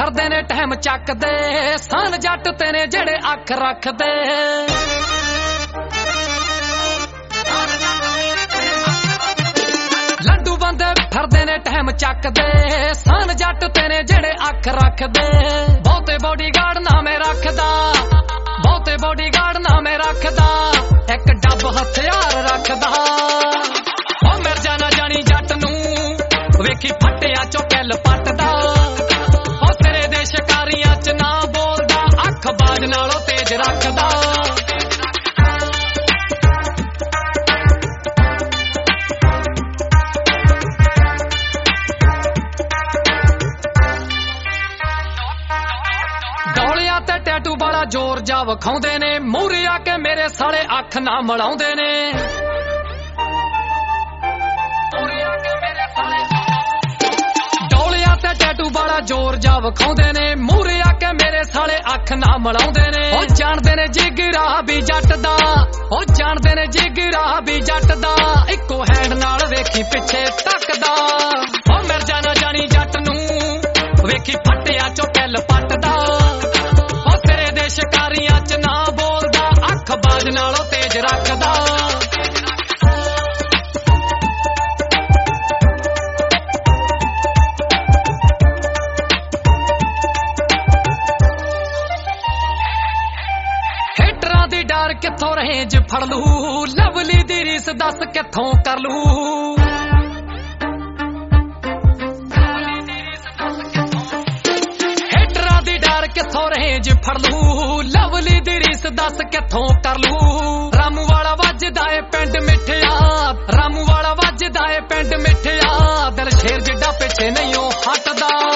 ਫਿਰਦੇ ਨੇ ਟਾਈਮ ਚੱਕਦੇ ਸਾਨ ਜੱਟ ਤੇ ਨੇ ਜਿਹੜੇ ਅੱਖ ਰੱਖਦੇ ਲੰਡੂ ਬੰਦੇ ਫਿਰਦੇ ਨੇ ਟਾਈਮ ਚੱਕਦੇ ਸਾਨ ਜੱਟ ਤੇ ਨੇ ਜਿਹੜੇ ਅੱਖ ਰੱਖਦੇ ਬਹੁਤੇ ਬੋਡੀਗਾਰਡ ਨਾ ਮੈਂ ਰੱਖਦਾ ਬਹੁਤੇ ਬੋਡੀਗਾਰਡ ਨਾ ਮੈਂ ਰੱਖਦਾ ਇੱਕ ਡੱਬ ਹਥਿਆਰ ਰੱਖਦਾ ਉਹ ਮਿਰਜ਼ਾ ਨਾ ਜਾਣੀ ਜੱਟ ਨੂੰ ਵੇਖੀ ਫੱਟਿਆ ਚੋਂ ਕਿੱਲ ਪੱਟਦਾ ਉਹ ਤੇਰੇ ਦੇ ਸ਼ਿਕਾਰੀਆਂ ਚ ਨਾ ਬੋਲਦਾ ਅੱਖ ਬਾਜ ਨਾਲੋਂ ਤੇਜ਼ ਰੱਖਦਾ ਡੋਲਿਆਂ ਤੇ ਟੈਟੂ ਵਾਲਾ ਜ਼ੋਰ ਜਾ ਵਿਖਾਉਂਦੇ ਨੇ ਮੂਹਰੇ ਆ ਕੇ ਮੇਰੇ ਸਾਲੇ ਅੱਖ ਨਾ ਮਲਾਉਂਦੇ ਨੇ ਟੈਟੂ ਵਾਲਾ ਜ਼ੋਰ ਜਾ ਵਿਖਾਉਂਦੇ ਨੇ ਮੂਹਰੇ ਆ ਕੇ ਮੇਰੇ ਸਾਲੇ ਅੱਖ ਨਾ ਮਲਾਉਂਦੇ ਨੇ ਉਹ ਜਾਣਦੇ ਨੇ ਜਿਗਰਾ ਵੀ ਜੱਟ ਦਾ ਉਹ ਜਾਣਦੇ ਨੇ ਜਿਗਰਾ ਵੀ ਜੱਟ ਦਾ ਇੱਕੋ ਹੈਂਡ ਨਾਲ ਵੇਖੀ ਪਿੱਛੇ ਤੱਕਦਾ ਉਹ ਮਿਰਜ਼ਾ ਨਾ ਜਾਣੀ ਜੱਟ ਨੂੰ ਵੇਖੀ ਫੱਟਿਆ ਚੋਂ ਕਿੱਲ ਪੱਟਦਾ ਉਹ ਤੇਰੇ ਦੇ ਸ਼ਿਕਾਰੀਆਂ ਚ ਨਾ ਬੋਲਦਾ ਅੱਖ ਬਾਜ ਨਾਲੋਂ ਤੇਜ਼ ਰੱਖਦਾ ਡਰ ਕਿੱਥੋਂ ਰੇਂਜ ਫੜ ਲੂ ਲਵਲੀ ਦੀ ਰੀਸ ਦੱਸ ਕਿੱਥੋਂ ਕਰ ਲੂ ਹੇਟਰਾਂ ਦੀ ਡਰ ਕਿੱਥੋਂ ਰੇਂਜ ਫੜ ਲੂ ਲਵਲੀ ਦੀ ਰੀਸ ਦੱਸ ਕਿੱਥੋਂ ਕਰ ਲੂ ਰਾਮੂ ਵਾਲਾ ਵੱਜਦਾ ਏ ਪਿੰਡ ਮਿੱਠਿਆ ਰਾਮੂ ਵਾਲਾ ਵੱਜਦਾ ਏ ਪਿੰਡ ਮਿੱਠਿਆ ਦਿਲ ਸ਼ੇਰ ਜਿੱਡਾ ਪਿੱਛੇ ਨਹੀਂ ਉਹ ਹਟਦਾ